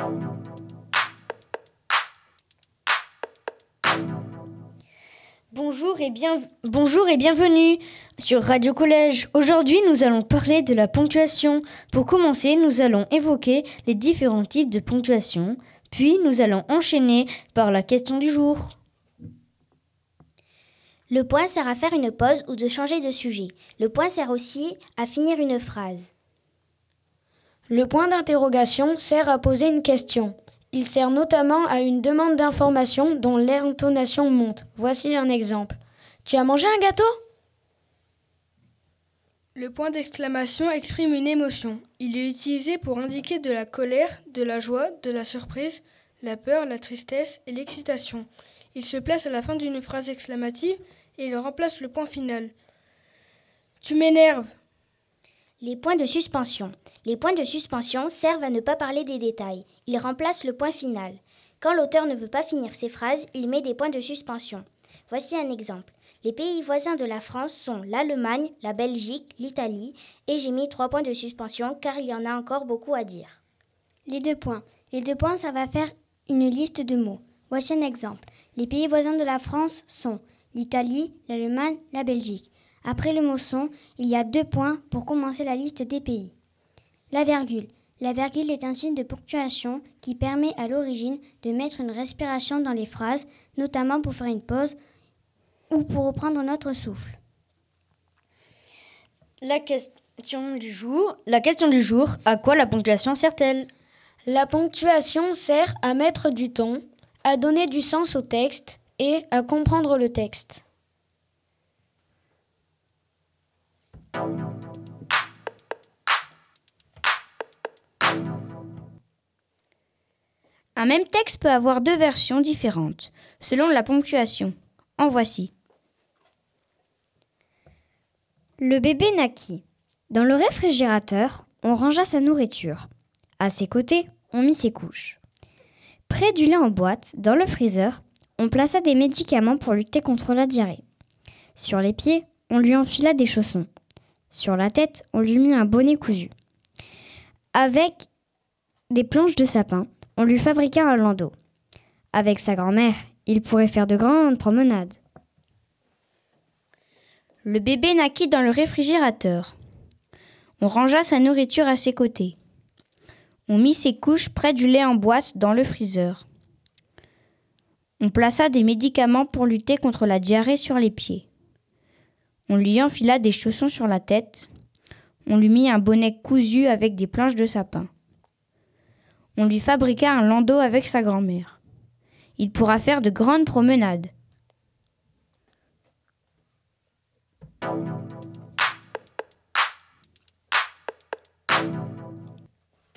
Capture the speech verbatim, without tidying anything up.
Bonjour et, bien... Bonjour et bienvenue sur Radio Collège. Aujourd'hui, nous allons parler de la ponctuation. Pour commencer, nous allons évoquer les différents types de ponctuation. Puis, nous allons enchaîner par la question du jour. Le point sert à faire une pause ou de changer de sujet. Le point sert aussi à finir une phrase. Le point d'interrogation sert à poser une question. Il sert notamment à une demande d'information dont l'intonation monte. Voici un exemple. Tu as mangé un gâteau ? Le point d'exclamation exprime une émotion. Il est utilisé pour indiquer de la colère, de la joie, de la surprise, la peur, la tristesse et l'excitation. Il se place à la fin d'une phrase exclamative et il remplace le point final. Tu m'énerves. Les points de suspension. Les points de suspension servent à ne pas parler des détails. Ils remplacent le point final. Quand l'auteur ne veut pas finir ses phrases, il met des points de suspension. Voici un exemple. Les pays voisins de la France sont l'Allemagne, la Belgique, l'Italie, et j'ai mis trois points de suspension car il y en a encore beaucoup à dire. Les deux points. Les deux points, ça va faire une liste de mots. Voici un exemple. Les pays voisins de la France sont l'Italie, l'Allemagne, la Belgique. Après le mot « sont », il y a deux points pour commencer la liste des pays. La virgule. La virgule est un signe de ponctuation qui permet à l'origine de mettre une respiration dans les phrases, notamment pour faire une pause ou pour reprendre notre souffle. La question du jour. La question du jour, à quoi la ponctuation sert-elle ? La ponctuation sert à mettre du ton, à donner du sens au texte et à comprendre le texte. Un même texte peut avoir deux versions différentes, selon la ponctuation. En voici. Le bébé naquit. Dans le réfrigérateur, on rangea sa nourriture. À ses côtés, on mit ses couches. Près du lait en boîte, dans le freezer, on plaça des médicaments pour lutter contre la diarrhée. Sur les pieds, on lui enfila des chaussons. Sur la tête, on lui mit un bonnet cousu. Avec des planches de sapin, on lui fabriqua un landau. Avec sa grand-mère, il pourrait faire de grandes promenades. Le bébé naquit dans le réfrigérateur. On rangea sa nourriture à ses côtés. On mit ses couches près du lait en boîte dans le freezer. On plaça des médicaments pour lutter contre la diarrhée sur les pieds. On lui enfila des chaussons sur la tête. On lui mit un bonnet cousu avec des planches de sapin. On lui fabriqua un landau avec sa grand-mère. Il pourra faire de grandes promenades.